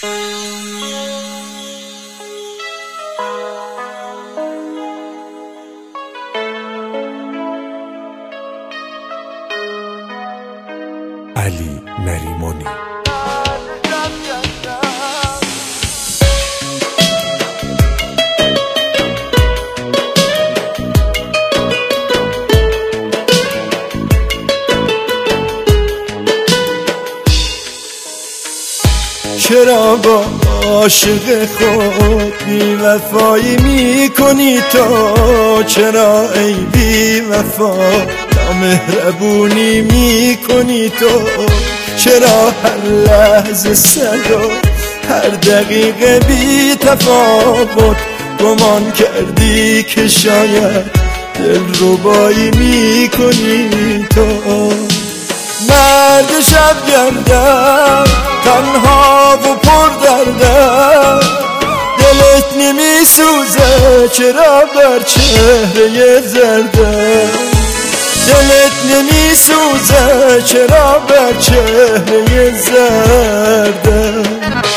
علی نریمانی. چرا با عاشق خود بی وفایی می کنی تو؟ چرا ای بی وفا نامهربونی می کنی تو؟ چرا هر لحظه صدا هر دقیقه بی تفاوت گمان کردی که شاید دلربایی می کنی تو؟ مرد شب گردم تنها و پر دردم، دلت نمی سوزه چرا بر چهره زردم؟ دلت نمی سوزه چرا بر چهره زردم؟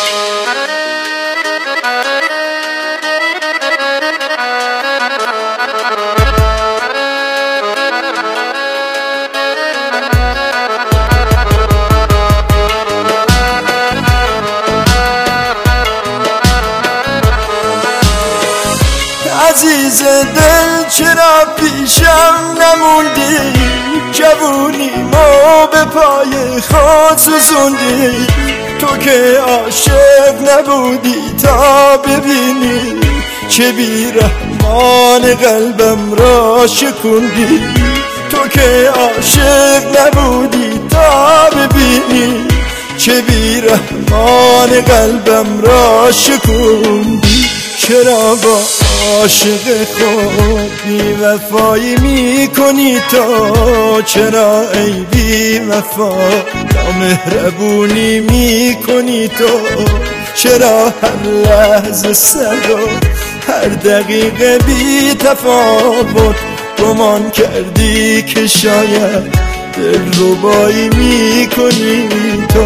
عزیز دل چرا پیشم نموندی؟ جوونی ما به پای خود سوزوندی. تو که عاشق نبودی تا ببینی چه بیرحمان قلبم را شکوندی. تو که عاشق نبودی تا ببینی چه بیرحمان قلبم را شکوندی. چرا با عاشق خود بی وفایی می کنی تو؟ چرا ای بی وفا نامهربونی می کنی تو؟ چرا هر لحظه صدا هر دقیقه بی تفاوت گمان کردی که شاید دلربایی می کنی تو؟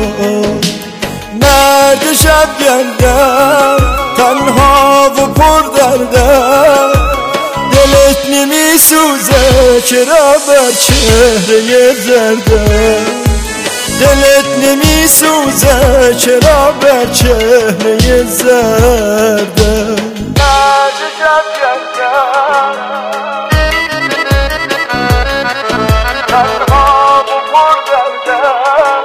مرد شب گردم تنها و پر دردم، دلت نمی سوزه چرا بر چهره زردم؟ دلت نمی سوزه چرا بر چهره زردم؟ مرد شب گردم تنها و پر دردم،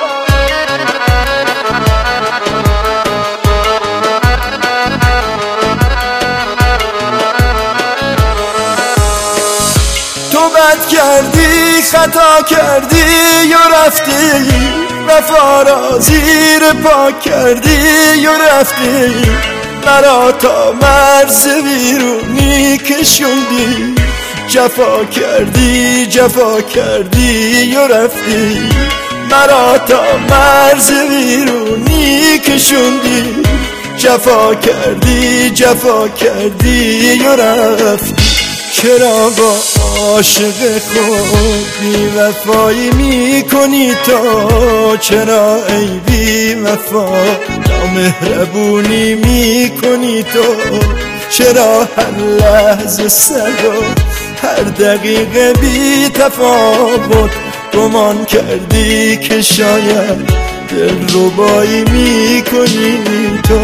بد کردی خطا کردی و رفتی، وفا را زیر پا کردی و رفتی. مرا تا مرز ویرونی کشوندی، جفا کردی جفا کردی و رفتی. مرا تا مرز ویرونی کشوندی، جفا کردی جفا کردی و رفتی. چرا با عاشق خود بی وفایی می کنی تو؟ چرا ای بی وفا نامهربونی می کنی تو؟ چرا هر لحظه صدا هر دقیقه بی تفاوت گمان کردی که شاید دلربایی می کنی تو؟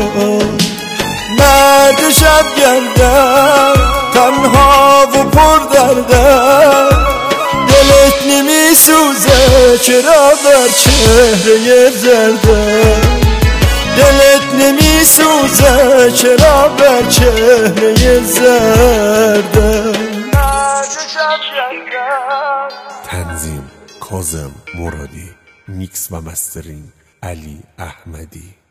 مرد شب گردم تنها و پر دردم، دلت نمی سوزه چرا بر چهره زردم؟ دلت نمی سوزه چرا بر چهره زردم؟ تنظیم کاظم مرادی، میکس و مسترینگ علی احمدی.